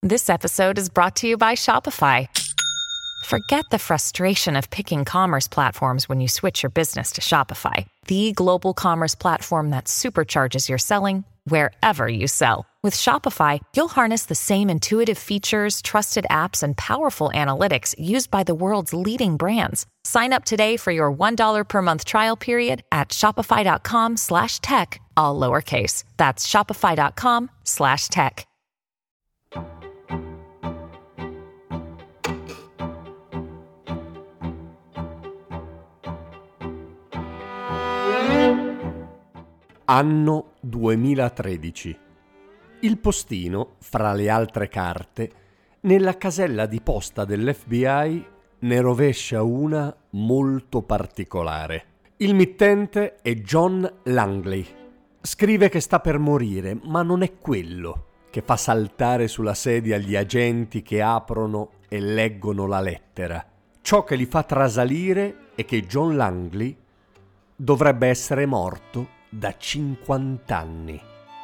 This episode is brought to you by Shopify. Forget the frustration of picking commerce platforms when you switch your business to Shopify, the global commerce platform that supercharges your selling wherever you sell. With Shopify, you'll harness the same intuitive features, trusted apps, and powerful analytics used by the world's leading brands. Sign up today for your $1 per month trial period at shopify.com/tech, all lowercase. That's shopify.com/tech. Anno 2013. Il postino, fra le altre carte, nella casella di posta dell'FBI ne rovescia una molto particolare. Il mittente è John Langley. Scrive che sta per morire, ma non è quello che fa saltare sulla sedia gli agenti che aprono e leggono la lettera. Ciò che li fa trasalire è che John Langley dovrebbe essere morto da 50 anni.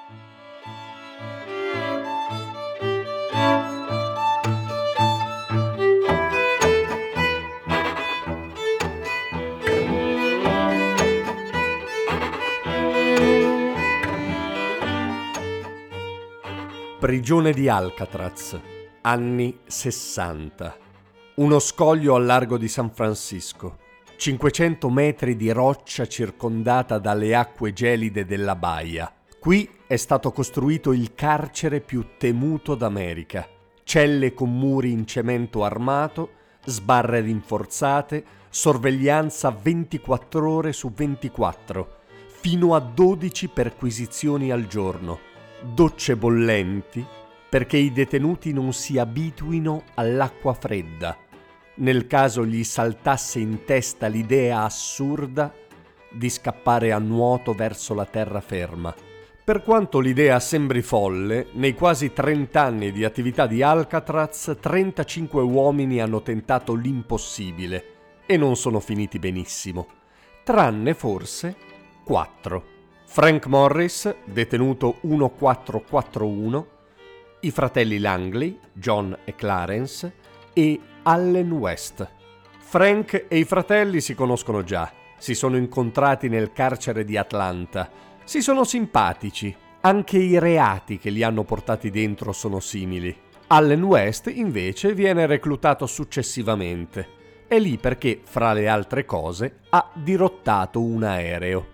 Prigione di Alcatraz, anni 60. Uno scoglio al largo di San Francisco. 500 metri di roccia circondata dalle acque gelide della baia. Qui è stato costruito il carcere più temuto d'America. Celle con muri in cemento armato, sbarre rinforzate, sorveglianza 24 ore su 24, fino a 12 perquisizioni al giorno, docce bollenti perché i detenuti non si abituino all'acqua fredda, nel caso gli saltasse in testa l'idea assurda di scappare a nuoto verso la terraferma. Per quanto l'idea sembri folle, nei quasi 30 anni di attività di Alcatraz, 35 uomini hanno tentato l'impossibile e non sono finiti benissimo, tranne forse 4. Frank Morris, detenuto 1441, i fratelli Langley, John e Clarence, e Allen West. Frank e i fratelli si conoscono già, si sono incontrati nel carcere di Atlanta, si sono simpatici, anche i reati che li hanno portati dentro sono simili. Allen West invece viene reclutato successivamente, è lì perché, fra le altre cose, ha dirottato un aereo.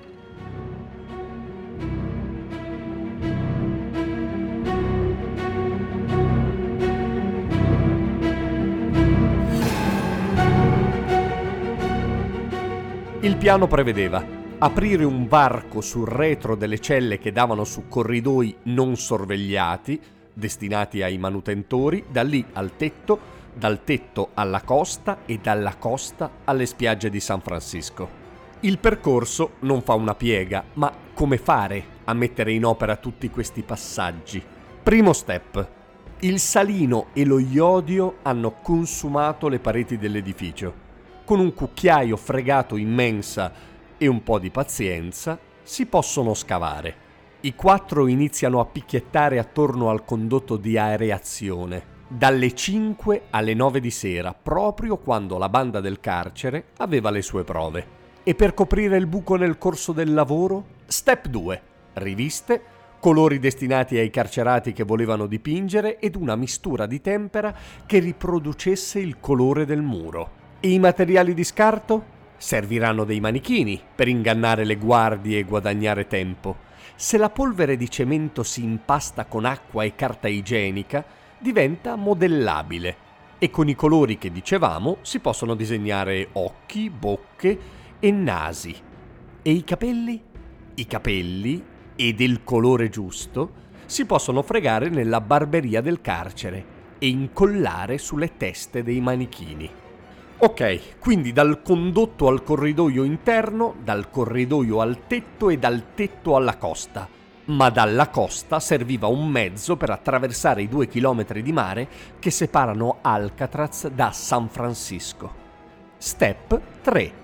Il piano prevedeva aprire un varco sul retro delle celle che davano su corridoi non sorvegliati, destinati ai manutentori, da lì al tetto, dal tetto alla costa e dalla costa alle spiagge di San Francisco. Il percorso non fa una piega, ma come fare a mettere in opera tutti questi passaggi? Primo step. Il salino e lo iodio hanno consumato le pareti dell'edificio. Con un cucchiaio fregato in mensa e un po' di pazienza si possono scavare. I 4 iniziano a picchiettare attorno al condotto di aereazione, dalle 5 alle 9 di sera, proprio quando la banda del carcere aveva le sue prove. E per coprire il buco nel corso del lavoro, step 2, riviste, colori destinati ai carcerati che volevano dipingere ed una mistura di tempera che riproducesse il colore del muro. E i materiali di scarto? Serviranno dei manichini per ingannare le guardie e guadagnare tempo. Se la polvere di cemento si impasta con acqua e carta igienica, diventa modellabile e con i colori che dicevamo si possono disegnare occhi, bocche e nasi. E i capelli? I capelli, e del colore giusto, si possono fregare nella barberia del carcere e incollare sulle teste dei manichini. Ok, quindi dal condotto al corridoio interno, dal corridoio al tetto e dal tetto alla costa. Ma dalla costa serviva un mezzo per attraversare i 2 chilometri di mare che separano Alcatraz da San Francisco. Step 3.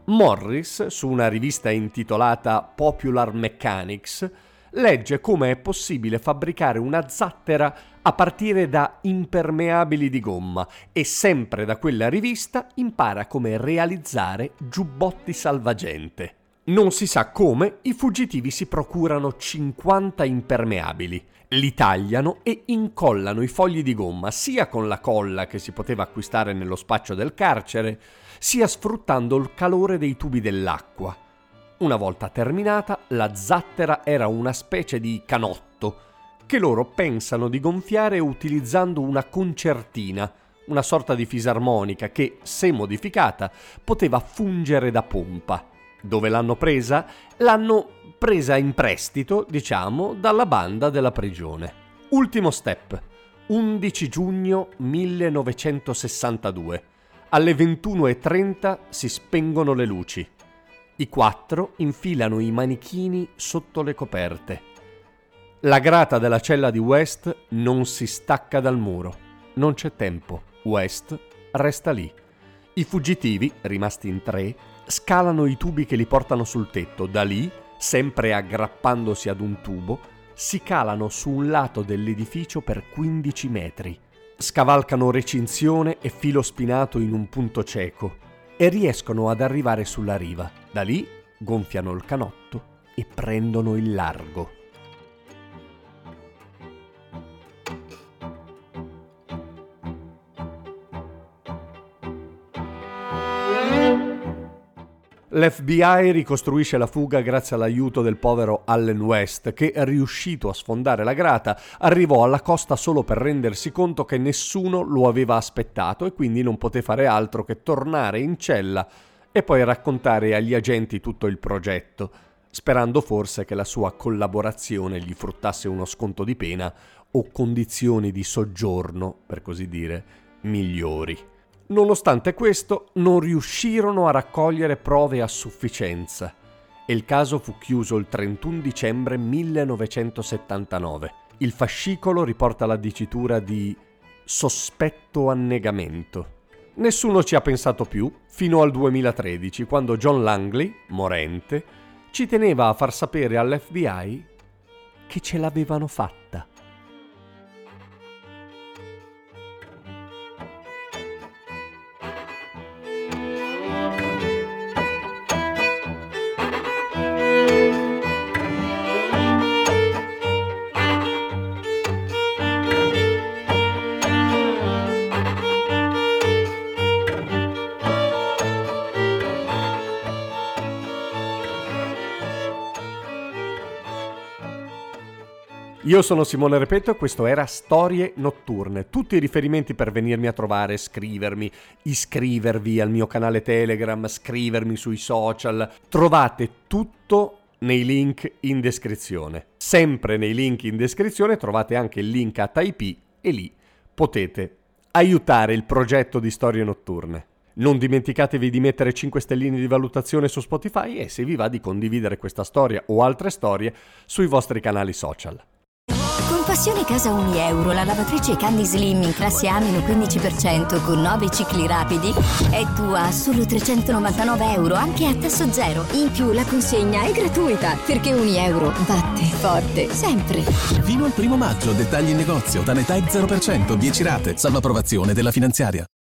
Morris, su una rivista intitolata Popular Mechanics, legge come è possibile fabbricare una zattera a partire da impermeabili di gomma e sempre da quella rivista impara come realizzare giubbotti salvagente. Non si sa come i fuggitivi si procurano 50 impermeabili, li tagliano e incollano i fogli di gomma sia con la colla che si poteva acquistare nello spaccio del carcere, sia sfruttando il calore dei tubi dell'acqua. Una volta terminata, la zattera era una specie di canotto che loro pensano di gonfiare utilizzando una concertina, una sorta di fisarmonica che, se modificata, poteva fungere da pompa. Dove l'hanno presa? L'hanno presa in prestito, dalla banda della prigione. Ultimo step. 11 giugno 1962. Alle 21:30 si spengono le luci. I 4 infilano i manichini sotto le coperte. La grata della cella di West non si stacca dal muro. Non c'è tempo. West resta lì. I fuggitivi, rimasti in 3, scalano i tubi che li portano sul tetto. Da lì, sempre aggrappandosi ad un tubo, si calano su un lato dell'edificio per 15 metri. Scavalcano recinzione e filo spinato in un punto cieco e riescono ad arrivare sulla riva. Da lì gonfiano il canotto e prendono il largo. L'FBI ricostruisce la fuga grazie all'aiuto del povero Allen West, che, riuscito a sfondare la grata, arrivò alla costa solo per rendersi conto che nessuno lo aveva aspettato e quindi non poté fare altro che tornare in cella e poi raccontare agli agenti tutto il progetto, sperando forse che la sua collaborazione gli fruttasse uno sconto di pena o condizioni di soggiorno, per così dire, migliori. Nonostante questo, non riuscirono a raccogliere prove a sufficienza e il caso fu chiuso il 31 dicembre 1979. Il fascicolo riporta la dicitura di sospetto annegamento. Nessuno ci ha pensato più fino al 2013, quando John Langley, morente, ci teneva a far sapere all'FBI che ce l'avevano fatta. Io sono Simone Repetto e questo era Storie Notturne. Tutti i riferimenti per venirmi a trovare, scrivermi, iscrivervi al mio canale Telegram, scrivermi sui social, trovate tutto nei link in descrizione. Sempre nei link in descrizione trovate anche il link a Typee e lì potete aiutare il progetto di Storie Notturne. Non dimenticatevi di mettere 5 stelline di valutazione su Spotify e se vi va di condividere questa storia o altre storie sui vostri canali social. Con Passione Casa €1, la lavatrice Candy Slim in classe A -15% con 9 cicli rapidi è tua a solo €399 anche a tasso zero. In più la consegna è gratuita perché €1 batte forte sempre. Fino al 1 maggio, dettagli in negozio, TANeTech 0%, 10 rate, salvo approvazione della finanziaria.